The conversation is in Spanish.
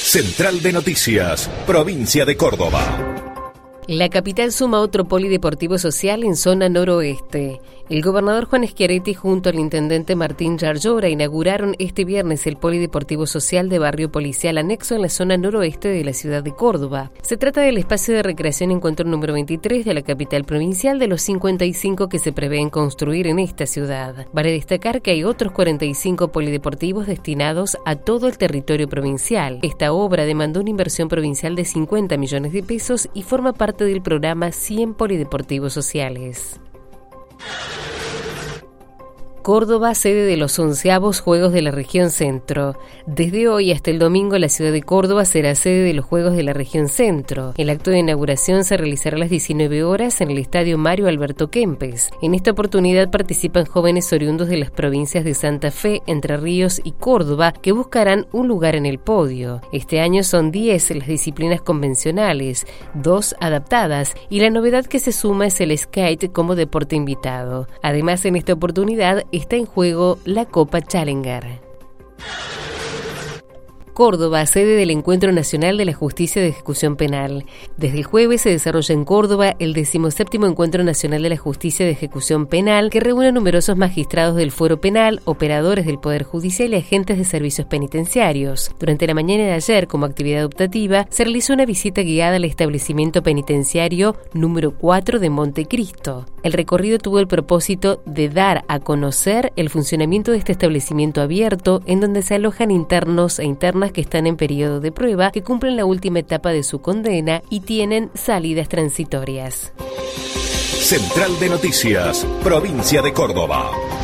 Central de Noticias, provincia de Córdoba. La capital suma otro polideportivo social en zona noroeste. El gobernador Juan Schiaretti junto al intendente Martín Yarlora inauguraron este viernes el polideportivo social de Barrio Policial anexo en la zona noroeste de la ciudad de Córdoba. Se trata del espacio de recreación encuentro número 23 de la capital provincial de los 55 que se prevén construir en esta ciudad. Vale destacar que hay otros 45 polideportivos destinados a todo el territorio provincial. Esta obra demandó una inversión provincial de 50 millones de pesos y forma parte del programa 100 polideportivos sociales. Córdoba, sede de los 11avos Juegos de la Región Centro. Desde hoy hasta el domingo, la ciudad de Córdoba será sede de los Juegos de la Región Centro. El acto de inauguración se realizará a las 19 horas en el Estadio Mario Alberto Kempes. En esta oportunidad participan jóvenes oriundos de las provincias de Santa Fe, Entre Ríos y Córdoba, que buscarán un lugar en el podio. Este año son 10 las disciplinas convencionales, 2 adaptadas, y la novedad que se suma es el skate como deporte invitado. Además, en esta oportunidad está en juego la Copa Challenger. Córdoba, sede del Encuentro Nacional de la Justicia de Ejecución Penal. Desde el jueves se desarrolla en Córdoba el 17º Encuentro Nacional de la Justicia de Ejecución Penal, que reúne a numerosos magistrados del fuero penal, operadores del Poder Judicial y agentes de servicios penitenciarios. Durante la mañana de ayer, como actividad optativa, se realizó una visita guiada al establecimiento penitenciario número 4 de Montecristo. El recorrido tuvo el propósito de dar a conocer el funcionamiento de este establecimiento abierto, en donde se alojan internos e internas que están en periodo de prueba, que cumplen la última etapa de su condena y tienen salidas transitorias. Central de Noticias, provincia de Córdoba.